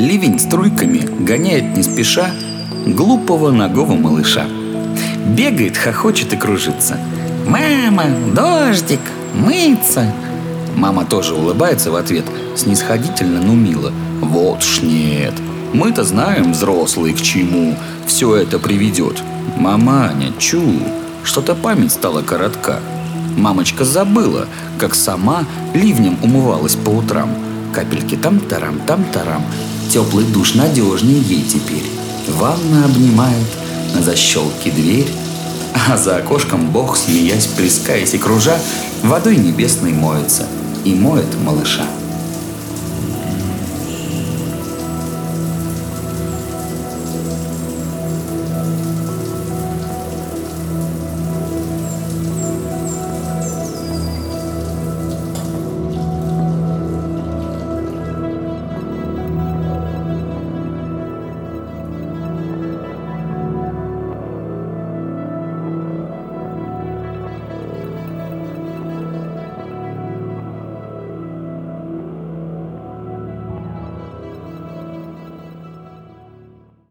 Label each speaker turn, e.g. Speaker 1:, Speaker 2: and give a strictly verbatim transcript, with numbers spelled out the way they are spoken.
Speaker 1: Ливень струйками гоняет не спеша глупого нагого малыша. Бегает, хохочет и кружится. «Мама, дождик, мыться!» Мама тоже улыбается в ответ, снисходительно, но мило. «Вот ж нет, мы-то знаем, взрослые, к чему все это приведет. Маманя, чу, что-то память стала коротка. Мамочка забыла, как сама ливнем умывалась по утрам. Капельки там-тарам, там-тарам. Теплый душ надежнее ей теперь. Ванна обнимает, на защелке дверь. А за окошком Бог, смеясь, плескаясь и кружа, водой небесной моется и моет малыша».